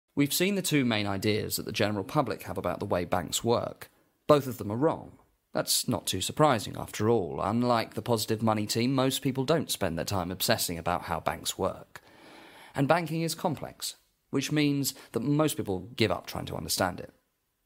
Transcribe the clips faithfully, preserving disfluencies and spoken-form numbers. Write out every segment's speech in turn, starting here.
We've seen the two main ideas that the general public have about the way banks work. Both of them are wrong. That's not too surprising, after all. Unlike the positive money team, most people don't spend their time obsessing about how banks work. And banking is complex, which means that most people give up trying to understand it.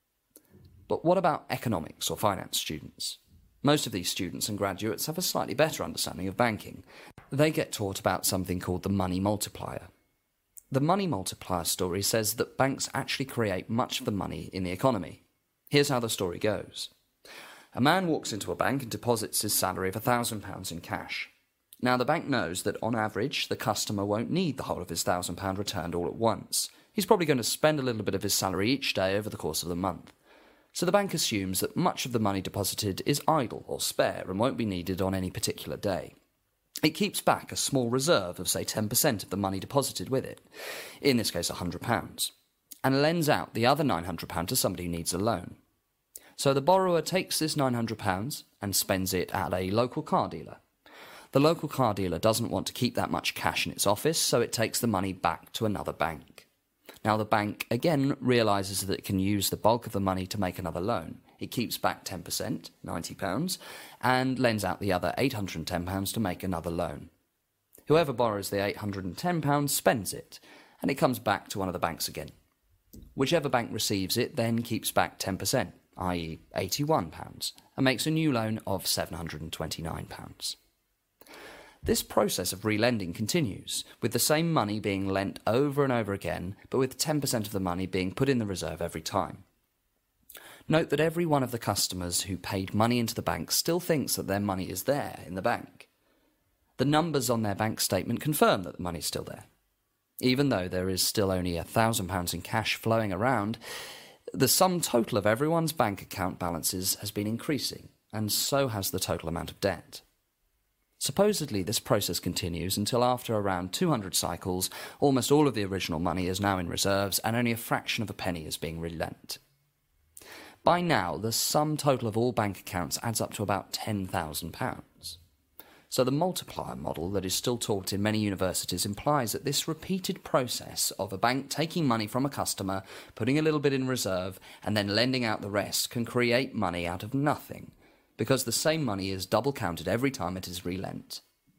But what about economics or finance students? Most of these students and graduates have a slightly better understanding of banking. They get taught about something called the money multiplier. The money multiplier story says that banks actually create much of the money in the economy. Here's how the story goes. A man walks into a bank and deposits his salary of one thousand pounds in cash. Now, the bank knows that, on average, the customer won't need the whole of his one thousand pounds returned all at once. He's probably going to spend a little bit of his salary each day over the course of the month. So the bank assumes that much of the money deposited is idle or spare and won't be needed on any particular day. It keeps back a small reserve of, say, ten percent of the money deposited with it, in this case one hundred pounds, and lends out the other nine hundred pounds to somebody who needs a loan. So the borrower takes this nine hundred pounds and spends it at a local car dealer. The local car dealer doesn't want to keep that much cash in its office, so it takes the money back to another bank. Now the bank again realises that it can use the bulk of the money to make another loan. It keeps back ten percent, ninety pounds, and lends out the other eight hundred ten pounds to make another loan. Whoever borrows the eight hundred ten pounds spends it, and it comes back to one of the banks again. Whichever bank receives it then keeps back ten percent, that is eighty-one pounds, and makes a new loan of seven hundred twenty-nine pounds. This process of relending continues, with the same money being lent over and over again, but with ten percent of the money being put in the reserve every time. Note that every one of the customers who paid money into the bank still thinks that their money is there in the bank. The numbers on their bank statement confirm that the money is still there. Even though there is still only one thousand pounds in cash flowing around, the sum total of everyone's bank account balances has been increasing, and so has the total amount of debt. Supposedly, this process continues until after around two hundred cycles, almost all of the original money is now in reserves and only a fraction of a penny is being relent. By now, the sum total of all bank accounts adds up to about ten thousand pounds. So the multiplier model that is still taught in many universities implies that this repeated process of a bank taking money from a customer, putting a little bit in reserve, and then lending out the rest can create money out of nothing, because the same money is double counted every time it is relent.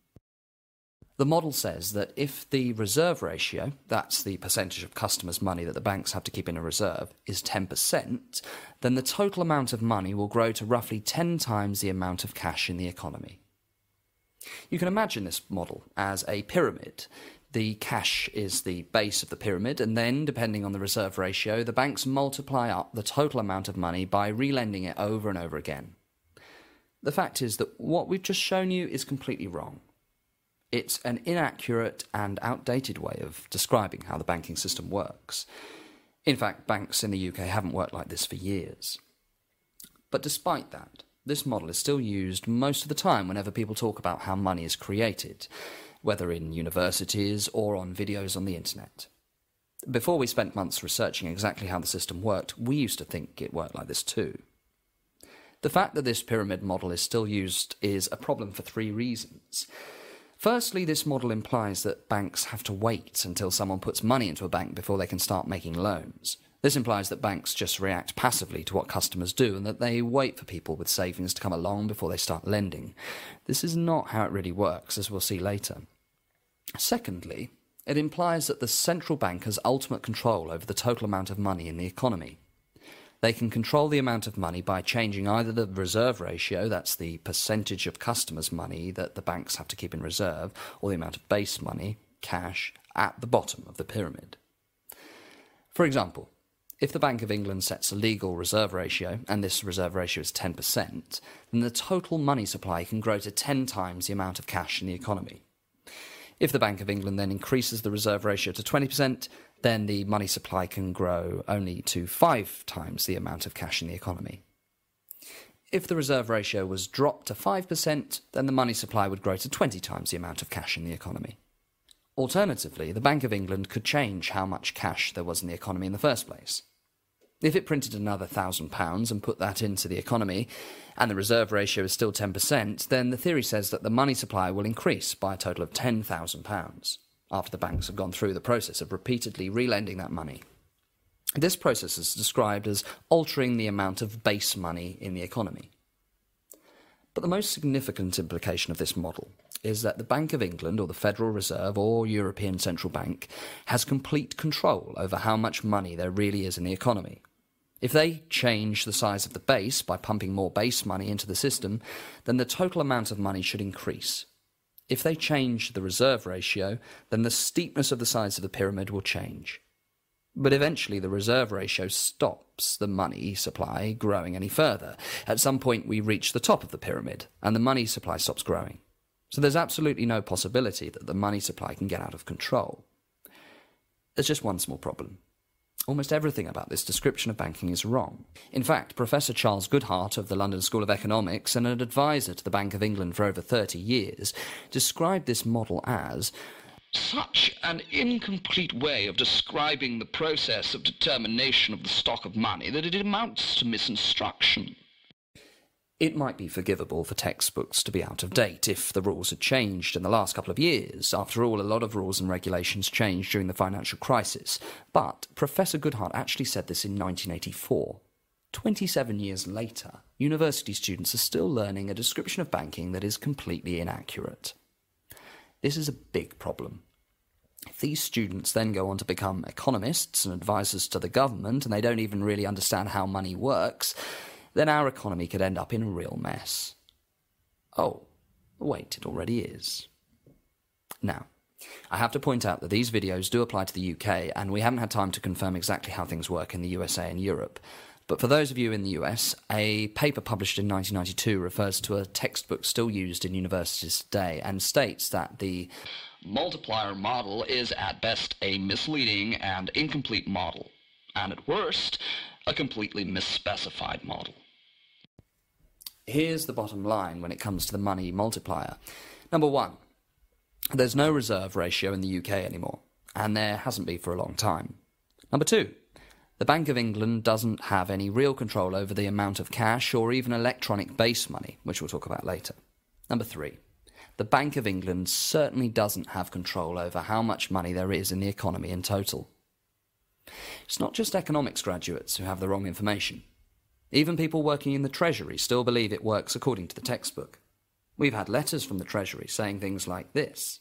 The model says that if the reserve ratio, that's the percentage of customers' money that the banks have to keep in a reserve, is ten percent, then the total amount of money will grow to roughly ten times the amount of cash in the economy. You can imagine this model as a pyramid. The cash is the base of the pyramid, and then, depending on the reserve ratio, the banks multiply up the total amount of money by relending it over and over again. The fact is that what we've just shown you is completely wrong. It's an inaccurate and outdated way of describing how the banking system works. In fact, banks in the U K haven't worked like this for years. But despite that, this model is still used most of the time whenever people talk about how money is created, whether in universities or on videos on the internet. Before we spent months researching exactly how the system worked, we used to think it worked like this too. The fact that this pyramid model is still used is a problem for three reasons. Firstly, this model implies that banks have to wait until someone puts money into a bank before they can start making loans. This implies that banks just react passively to what customers do and that they wait for people with savings to come along before they start lending. This is not how it really works, as we'll see later. Secondly, it implies that the central bank has ultimate control over the total amount of money in the economy. They can control the amount of money by changing either the reserve ratio, that's the percentage of customers' money that the banks have to keep in reserve, or the amount of base money, cash, at the bottom of the pyramid. For example, if the Bank of England sets a legal reserve ratio, and this reserve ratio is ten percent, then the total money supply can grow to ten times the amount of cash in the economy. If the Bank of England then increases the reserve ratio to twenty percent, then the money supply can grow only to five times the amount of cash in the economy. If the reserve ratio was dropped to five percent, then the money supply would grow to twenty times the amount of cash in the economy. Alternatively, the Bank of England could change how much cash there was in the economy in the first place. If it printed another one thousand pounds and put that into the economy, and the reserve ratio is still ten percent, then the theory says that the money supply will increase by a total of ten thousand pounds, after the banks have gone through the process of repeatedly relending that money. This process is described as altering the amount of base money in the economy. But the most significant implication of this model is that the Bank of England, or the Federal Reserve, or European Central Bank, has complete control over how much money there really is in the economy. If they change the size of the base by pumping more base money into the system, then the total amount of money should increase. If they change the reserve ratio, then the steepness of the size of the pyramid will change. But eventually the reserve ratio stops the money supply growing any further. At some point we reach the top of the pyramid, and the money supply stops growing. So there's absolutely no possibility that the money supply can get out of control. There's just one small problem. Almost everything about this description of banking is wrong. In fact, Professor Charles Goodhart of the London School of Economics and an advisor to the Bank of England for over thirty years described this model as such an incomplete way of describing the process of determination of the stock of money that it amounts to misinstruction. It might be forgivable for textbooks to be out of date if the rules had changed in the last couple of years. After all, a lot of rules and regulations changed during the financial crisis. But Professor Goodhart actually said this in nineteen eighty-four. twenty-seven years later, university students are still learning a description of banking that is completely inaccurate. This is a big problem. If these students then go on to become economists and advisors to the government, and they don't even really understand how money works, then our economy could end up in a real mess. Oh, wait, it already is. Now, I have to point out that these videos do apply to the U K, and we haven't had time to confirm exactly how things work in the U S A and Europe. But for those of you in the U S, a paper published in nineteen ninety-two refers to a textbook still used in universities today and states that the multiplier model is at best a misleading and incomplete model, and at worst, a completely misspecified model. Here's the bottom line when it comes to the money multiplier. Number one, there's no reserve ratio in the U K anymore, and there hasn't been for a long time. Number two, the Bank of England doesn't have any real control over the amount of cash or even electronic base money, which we'll talk about later. Number three, the Bank of England certainly doesn't have control over how much money there is in the economy in total. It's not just economics graduates who have the wrong information. Even people working in the Treasury still believe it works according to the textbook. We've had letters from the Treasury saying things like this.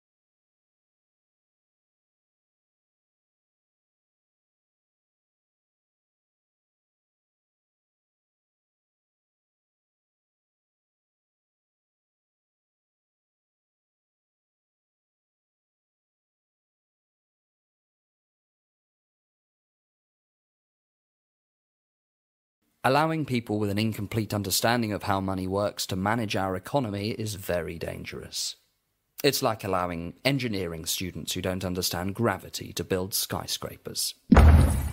Allowing people with an incomplete understanding of how money works to manage our economy is very dangerous. It's like allowing engineering students who don't understand gravity to build skyscrapers.